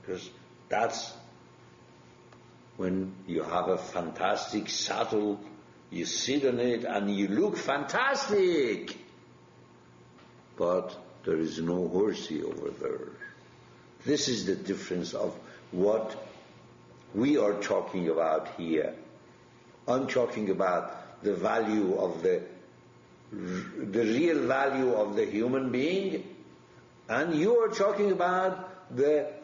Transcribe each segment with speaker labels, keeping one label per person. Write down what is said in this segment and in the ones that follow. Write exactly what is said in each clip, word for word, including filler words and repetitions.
Speaker 1: Because that's when you have a fantastic saddle, you sit on it and you look fantastic. But there is no horsey over there. This is the difference of what we are talking about here. I'm talking about the value of the the real value of the human being, and you are talking about the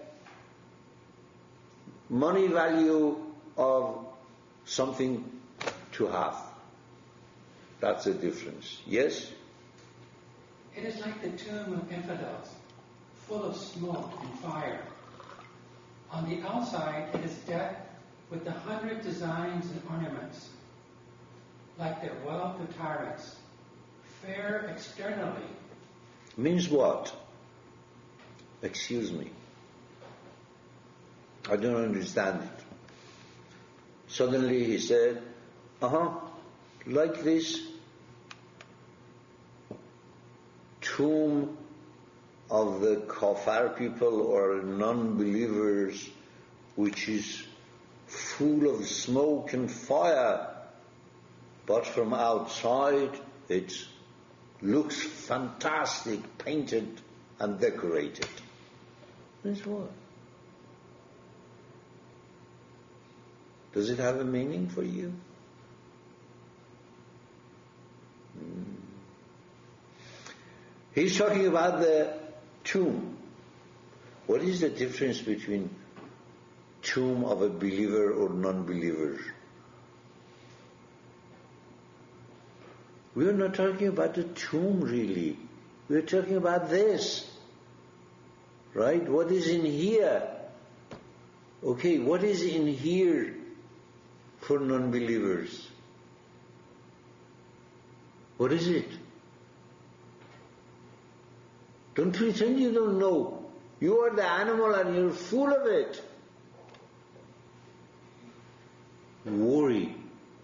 Speaker 1: money value of something to have. That's the difference. Yes?
Speaker 2: It is like the tomb of infidels, full of smoke and fire. On the outside it is decked with a hundred designs and ornaments, like the wealth of tyrants, fair externally.
Speaker 1: Means what? Excuse me. I don't understand it. Suddenly he said, uh-huh, like this tomb of the kafir people or non-believers, which is full of smoke and fire, but from outside it looks fantastic, painted and decorated. That's what? Does it have a meaning for you? Hmm. He's talking about the tomb. What is the difference between tomb of a believer or non-believer? We are not talking about the tomb really. We are talking about this. Right? What is in here? Okay, what is in here for non-believers? What is it? Don't pretend you don't know. You are the animal and you're full of it. Worry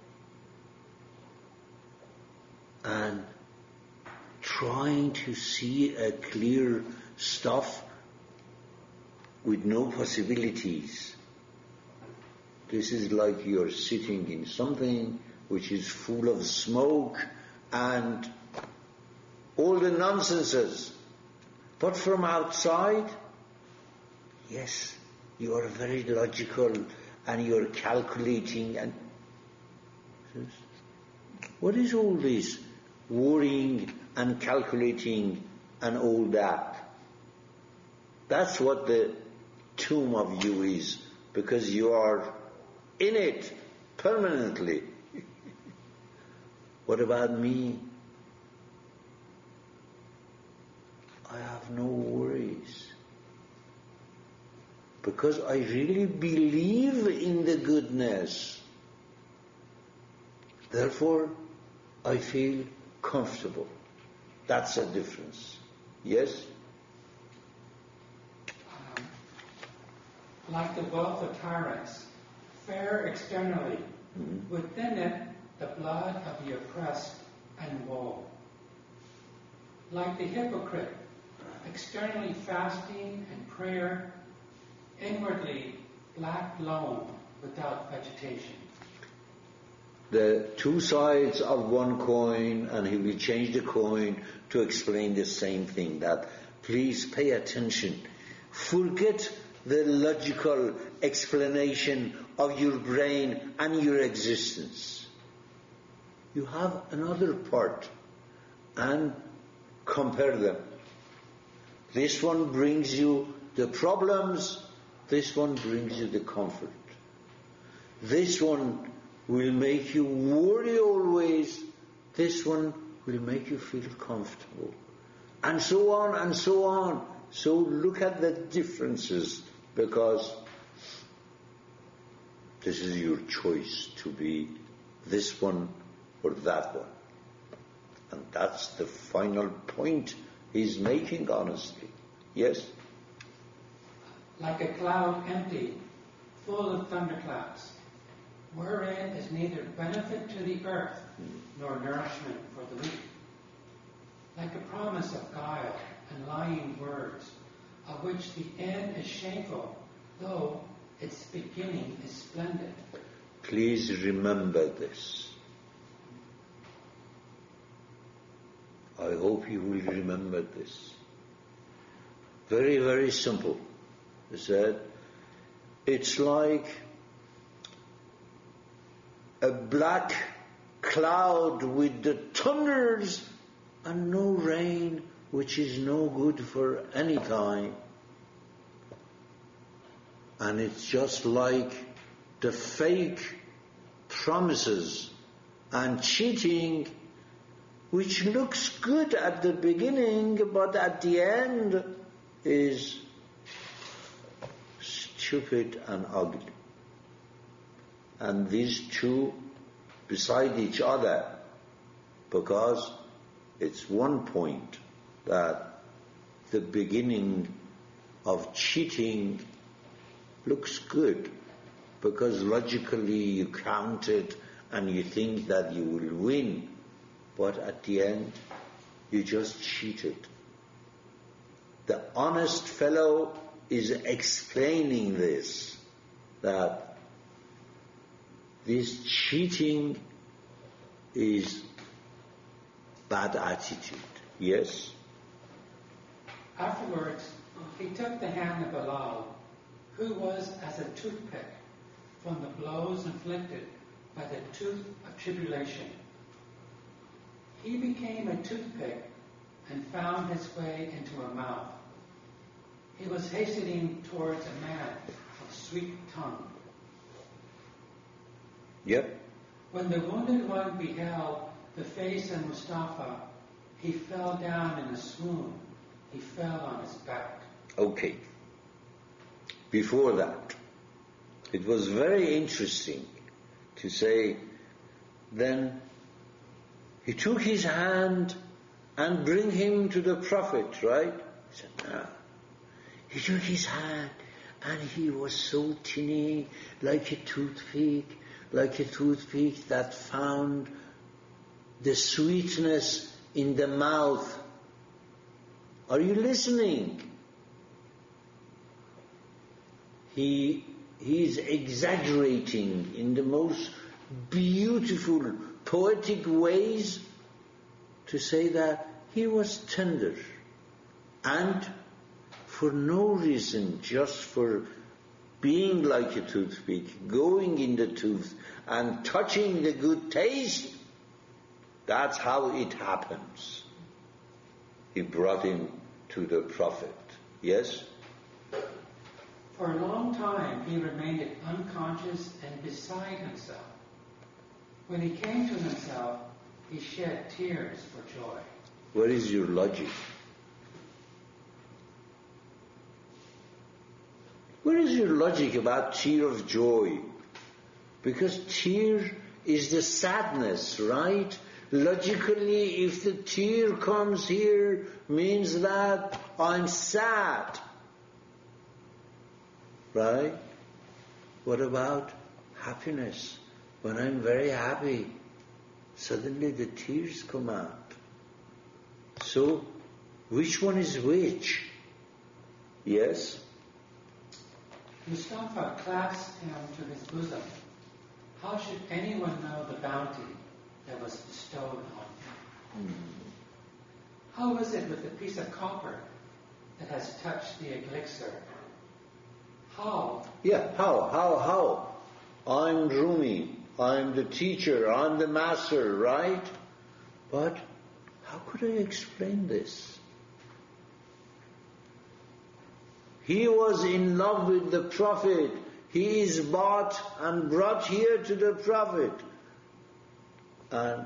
Speaker 1: and trying to see a clear stuff with no possibilities. This is like you're sitting in something which is full of smoke and all the nonsenses. But from outside, yes, you are very logical and you're calculating and what is all this worrying and calculating and all that? That's what the tomb of you is, because you are in it permanently. What about me? I have no worries. Because I really believe in the goodness. Therefore, I feel comfortable. That's a difference. Yes?
Speaker 2: Um, like the wealth of tyrants, fair externally, mm-hmm. within it the blood of the oppressed and woe. Like the hypocrite, externally fasting and prayer, inwardly black loam without vegetation.
Speaker 1: The two sides of one coin, and he will change the coin to explain the same thing, that please pay attention. Forget the logical explanation of your brain and your existence. You have another part and compare them. This one brings you the problems, this one brings you the comfort. This one will make you worry always, this one will make you feel comfortable. And so on and so on. So look at the differences, because this is your choice to be this one or that one. And that's the final point he's making, honestly. Yes?
Speaker 2: Like a cloud empty, full of thunderclouds, wherein is neither benefit to the earth nor nourishment for the leaf. Like a promise of guile and lying words, of which the end is shameful, though its beginning is splendid.
Speaker 1: Please remember this. I hope you will remember this. Very, very simple. He said, it's like a black cloud with the thunders and no rain, which is no good for any time. And it's just like the fake promises and cheating, which looks good at the beginning, but at the end is stupid and ugly. And these two beside each other, because it's one point that the beginning of cheating looks good, because logically you count it and you think that you will win, but at the end you just cheated. The honest fellow is explaining this, that this cheating is bad attitude. Yes?
Speaker 2: Afterwards, he took the hand of Bilal, who was as a toothpick from the blows inflicted by the tooth of tribulation. He became a toothpick and found his way into a mouth. He was hastening towards a man of sweet tongue.
Speaker 1: Yep.
Speaker 2: When the wounded one beheld the face of Mustafa, he fell down in a swoon. He fell on his back.
Speaker 1: Okay. Before that, it was very interesting to say, then he took his hand and bring him to the Prophet, right? He said, no. He took his hand and he was so tiny, like a toothpick, like a toothpick that found the sweetness in the mouth. Are you listening? He, he is exaggerating in the most beautiful, poetic ways to say that he was tender. And for no reason, just for being like a toothpick, going in the tooth and touching the good taste, that's how it happens. He brought him to the Prophet. Yes?
Speaker 2: For a long time he remained unconscious and beside himself. When he came to himself, he shed tears for joy.
Speaker 1: Where is your logic? Where is your logic about tear of joy? Because tear is the sadness, right? Logically, if the tear comes here, means that I'm sad. Right? What about happiness? When I'm very happy, suddenly the tears come out. So, which one is which? Yes?
Speaker 2: Mustafa clasped him to his bosom. How should anyone know the bounty that was bestowed on him? Mm. How is it with the piece of copper that has touched the elixir? How?
Speaker 1: Yeah, how, how, how? I'm Rumi, I'm the teacher, I'm the master, right? But how could I explain this? He was in love with the Prophet. He is bought and brought here to the Prophet. And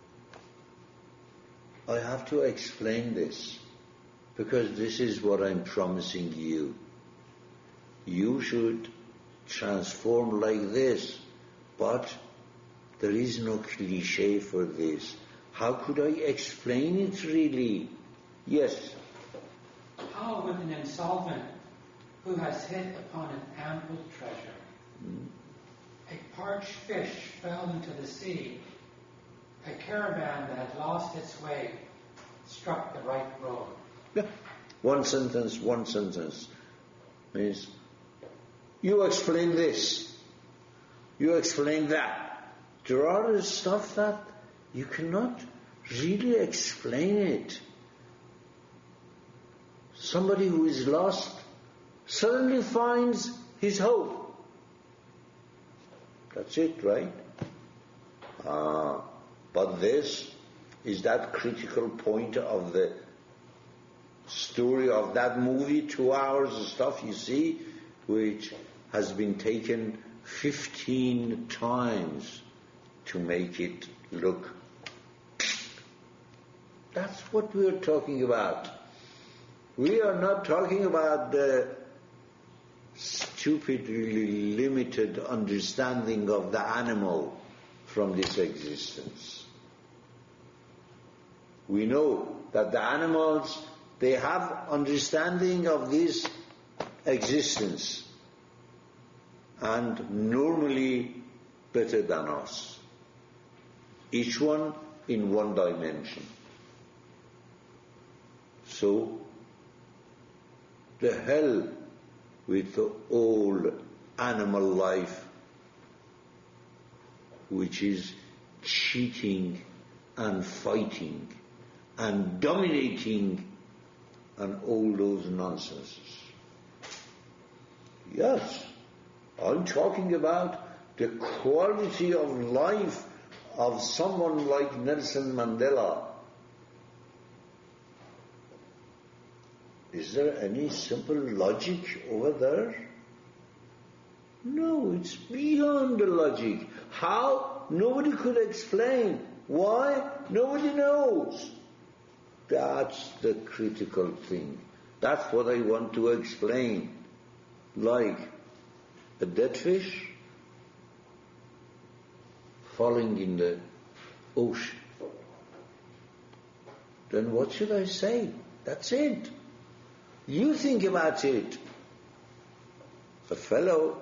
Speaker 1: I have to explain this, because this is what I'm promising you. You should transform like this, but there is no cliche for this. How could I explain it really? Yes.
Speaker 2: How with an insolvent who has hit upon an ample treasure? Mm. A parched fish fell into the sea. A caravan that had lost its way struck the right road.
Speaker 1: Yeah. One sentence, one sentence means You explain this. You explain that. There are stuff that you cannot really explain it. Somebody who is lost suddenly finds his hope. That's it, right? Ah, but this is that critical point of the story of that movie, two hours of stuff, you see, which has been taken fifteen times to make it look. That's what we are talking about. We are not talking about the stupidly limited understanding of the animal from this existence. We know that the animals, they have understanding of this existence, and normally better than us. Each one in one dimension. So, the hell with the all animal life, which is cheating and fighting and dominating and all those nonsenses. Yes, I'm talking about the quality of life of someone like Nelson Mandela. Is there any simple logic over there? No, it's beyond the logic. How? Nobody could explain. Why? Nobody knows. That's the critical thing. That's what I want to explain. Like a dead fish falling in the ocean. Then what should I say? That's it. You think about it. A fellow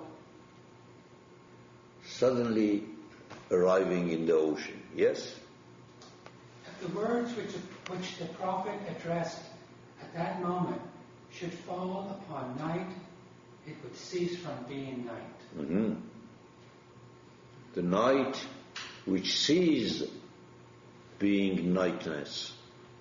Speaker 1: suddenly arriving in the ocean, yes?
Speaker 2: If the words which, which the prophet addressed at that moment should fall upon night, it would cease from being night.
Speaker 1: Mm-hmm. The night which ceases being nightness.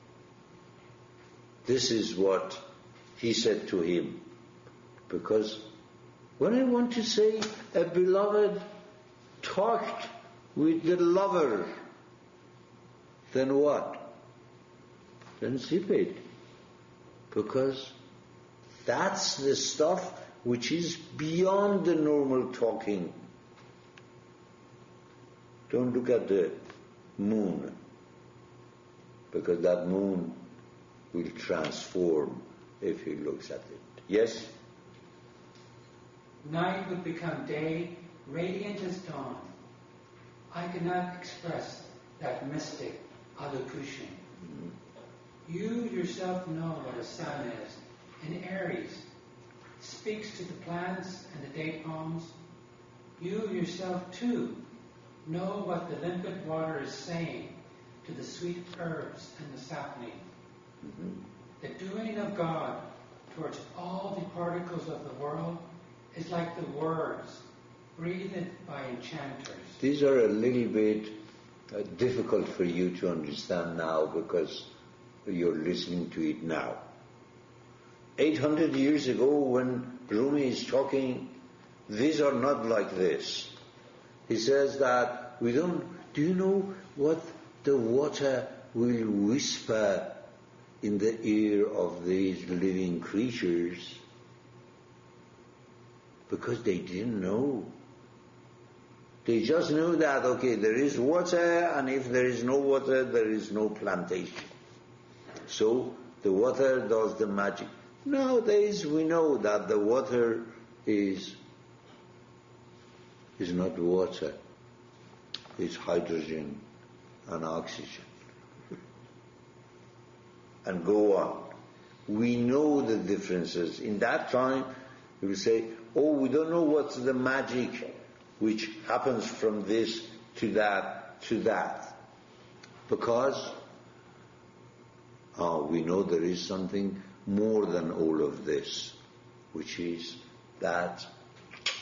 Speaker 1: This is what he said to him. Because when I want to say a beloved talked with the lover, then what? Then zip it. Because that's the stuff which is beyond the normal talking. Don't look at the moon, because that moon will transform if he looks at it. Yes?
Speaker 2: Night would become day, radiant as dawn. I cannot express that mystic allocution. Mm-hmm. You yourself know what a sun is. In Aries, speaks to the plants and the date palms. You yourself too know what the limpid water is saying to the sweet herbs and the sapling. Mm-hmm. The doing of God towards all the particles of the world is like the words breathed by enchanters.
Speaker 1: These are a little bit uh, difficult for you to understand now because you're listening to it now. eight hundred years ago when Rumi is talking, these are not like this. He says that we don't, do you know what the water will whisper in the ear of these living creatures? Because they didn't know. They just knew that, okay, there is water, and if there is no water, there is no plantation. So the water does the magic. Nowadays we know that the water is is not water. It's hydrogen and oxygen. And go on. We know the differences. In that time, we will say, oh, we don't know what's the magic which happens from this to that to that. Because uh, we know there is something more than all of this, which is that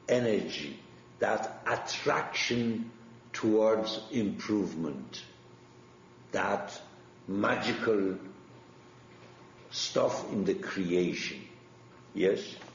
Speaker 1: energy, that attraction towards improvement, that magical stuff in the creation. Yes?